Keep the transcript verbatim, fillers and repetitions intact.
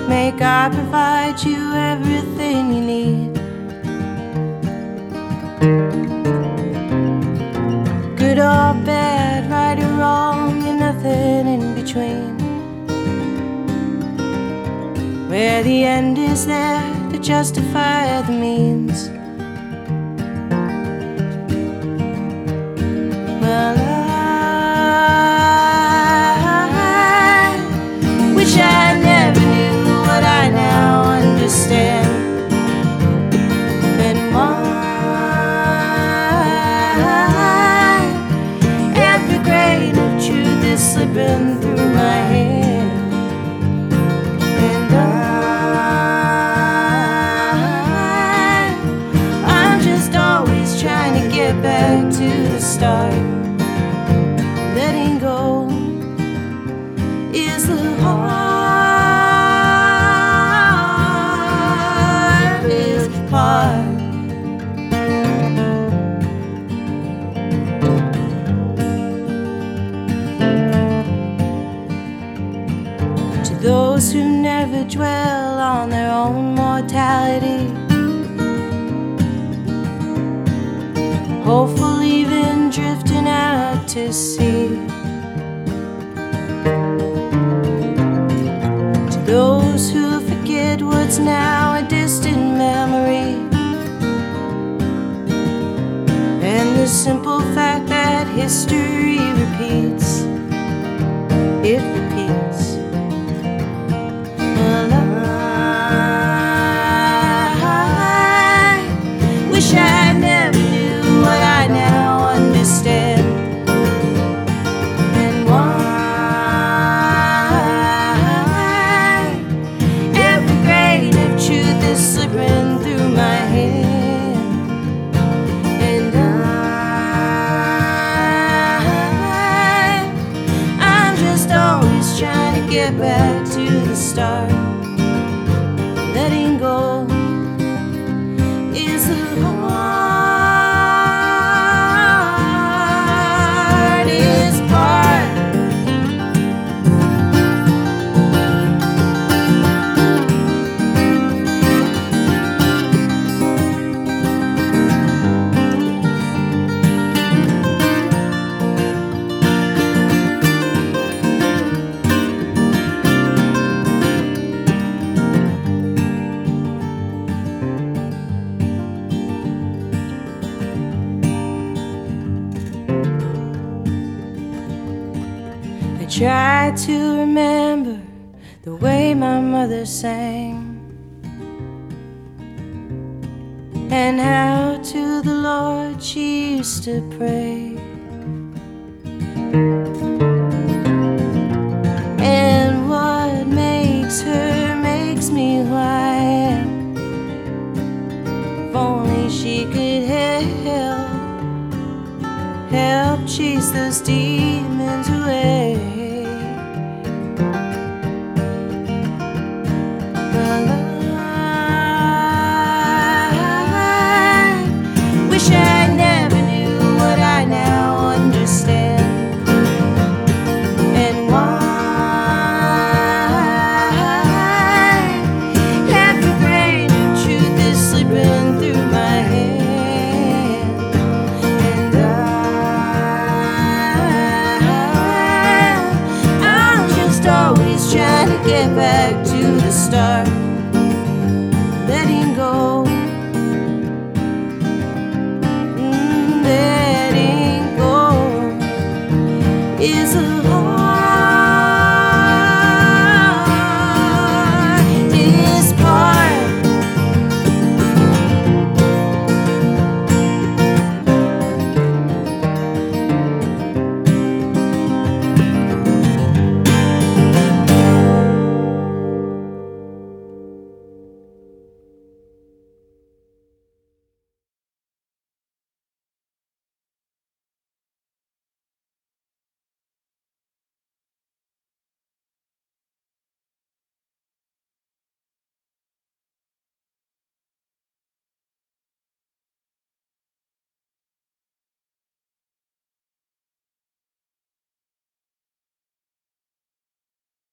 May God provide you everything you need. Good or bad, right or wrong, and nothing in between. Where the end is there to justify the means. Well, I wish I never knew what I now understand. And why every grain of truth is slipping through my hand. And I, I'm just always trying to get back to the start. Letting go is the hardest part. To those who never dwell on their own mortality, hopeful even drifting out to sea. To those who forget what's now a distant memory, and the simple fact that history repeats, it repeats. Well, I wish I never knew what I now understand. And why every grain of truth is slipping through my hand. And I, I'm just always trying to get back to the start. Letting go is the hardest part. I try to remember the way my mother sang, and how to the Lord she used to pray, and what makes her makes me who I am. If only she could help, help chase those demons away. Wish I never knew what I now understand. And why every grain of truth is slipping through my hand. And I, I'm just always trying to get back to the start.